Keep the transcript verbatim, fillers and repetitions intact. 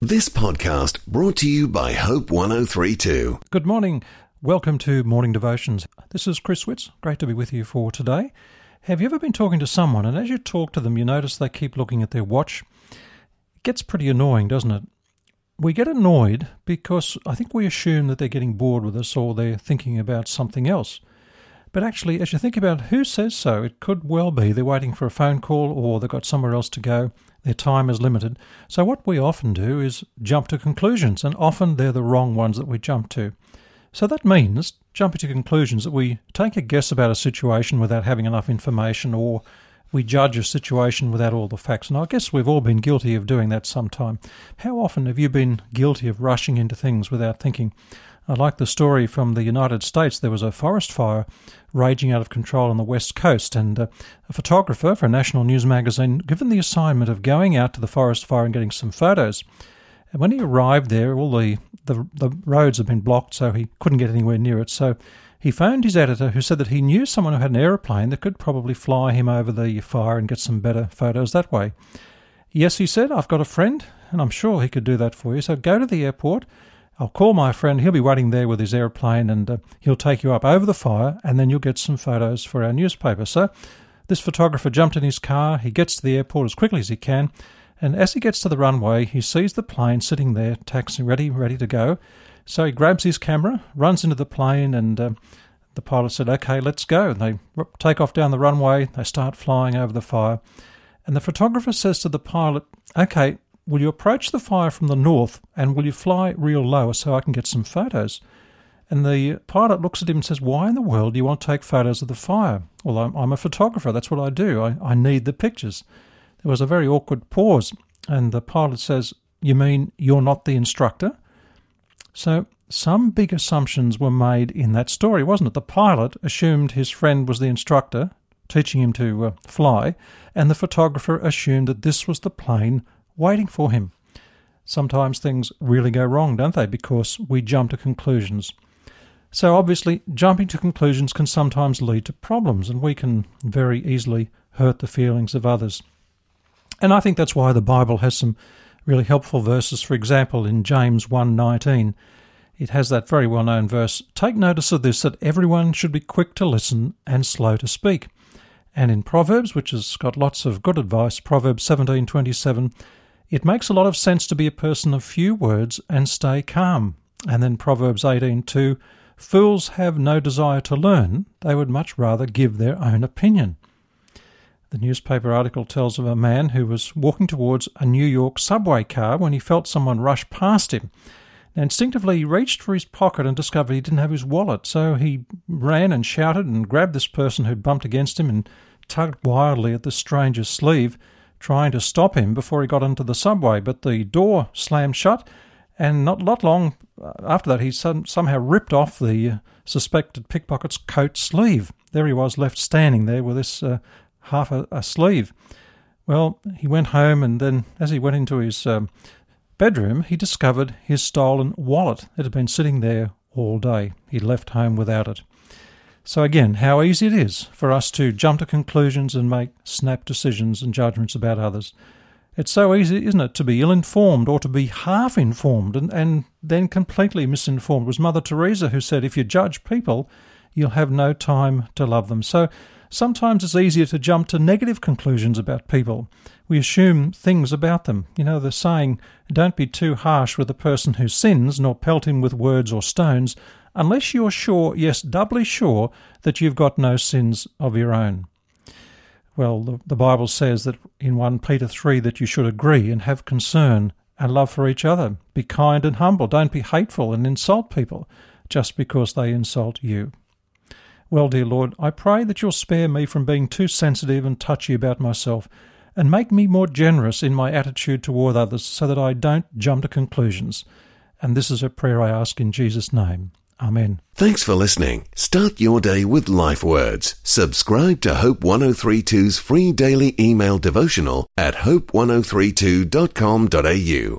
This podcast brought to you by Hope one oh three two. Good morning. Welcome to Morning Devotions. This is Chris Witz. Great to be with you for today. Have you ever been talking to someone and as you talk to them you notice they keep looking at their watch? It gets pretty annoying, doesn't it? We get annoyed because I think we assume that they're getting bored with us or they're thinking about something else. But actually, as you think about who says so, it could well be they're waiting for a phone call or they've got somewhere else to go. Their time is limited. So what we often do is jump to conclusions, and often they're the wrong ones that we jump to. So that means jumping to conclusions that we take a guess about a situation without having enough information, or we judge a situation without all the facts. And I guess we've all been guilty of doing that sometime. How often have you been guilty of rushing into things without thinking? I like the story from the United States. There was a forest fire raging out of control on the west coast, and uh, a photographer for a national news magazine given the assignment of going out to the forest fire and getting some photos. And when he arrived there, all the, the, the roads had been blocked, so he couldn't get anywhere near it. So he phoned his editor, who said that he knew someone who had an aeroplane that could probably fly him over the fire and get some better photos that way. Yes, he said, I've got a friend, and I'm sure he could do that for you. So go to the airport. I'll call my friend, he'll be waiting there with his aeroplane, and uh, he'll take you up over the fire, and then you'll get some photos for our newspaper. So this photographer jumped in his car, he gets to the airport as quickly as he can, and as he gets to the runway, he sees the plane sitting there, taxi ready, ready to go. So he grabs his camera, runs into the plane, and uh, the pilot said, okay, let's go. And they take off down the runway, they start flying over the fire, and the photographer says to the pilot, okay, will you approach the fire from the north and will you fly real low so I can get some photos? And the pilot looks at him and says, why in the world do you want to take photos of the fire? Well, I'm, I'm a photographer. That's what I do. I, I need the pictures. There was a very awkward pause, and the pilot says, you mean you're not the instructor? So some big assumptions were made in that story, wasn't it? The pilot assumed his friend was the instructor, teaching him to uh, fly, and the photographer assumed that this was the plane waiting for him. Sometimes things really go wrong, don't they? Because we jump to conclusions. So obviously, jumping to conclusions can sometimes lead to problems, and we can very easily hurt the feelings of others. And I think that's why the Bible has some really helpful verses. For example, in James one nineteen, it has that very well-known verse, take notice of this, that everyone should be quick to listen and slow to speak. And in Proverbs, which has got lots of good advice, Proverbs seventeen twenty-seven, it makes a lot of sense to be a person of few words and stay calm. And then Proverbs eighteen two, fools have no desire to learn, they would much rather give their own opinion. The newspaper article tells of a man who was walking towards a New York subway car when he felt someone rush past him. Now, instinctively, he reached for his pocket and discovered he didn't have his wallet, so he ran and shouted and grabbed this person who'd bumped against him and tugged wildly at the stranger's sleeve, trying to stop him before he got into the subway. But the door slammed shut, and not, not long after that, he some, somehow ripped off the uh, suspected pickpocket's coat sleeve. There he was, left standing there with this uh, half a, a sleeve. Well, he went home, and then as he went into his um, bedroom, he discovered his stolen wallet. It had been sitting there all day. He'd left home without it. So again, how easy it is for us to jump to conclusions and make snap decisions and judgments about others. It's so easy, isn't it, to be ill-informed or to be half-informed and, and then completely misinformed. It was Mother Teresa who said, if you judge people, you'll have no time to love them. So sometimes it's easier to jump to negative conclusions about people. We assume things about them. You know, the saying, don't be too harsh with a person who sins, nor pelt him with words or stones, unless you're sure, yes, doubly sure, that you've got no sins of your own. Well, the, the Bible says that in First Peter three that you should agree and have concern and love for each other. Be kind and humble. Don't be hateful and insult people just because they insult you. Well, dear Lord, I pray that you'll spare me from being too sensitive and touchy about myself, and make me more generous in my attitude toward others so that I don't jump to conclusions. And this is a prayer I ask in Jesus' name. Amen. Thanks for listening. Start your day with Life Words. Subscribe to Hope one oh three two's free daily email devotional at hope one oh three two dot com dot a u.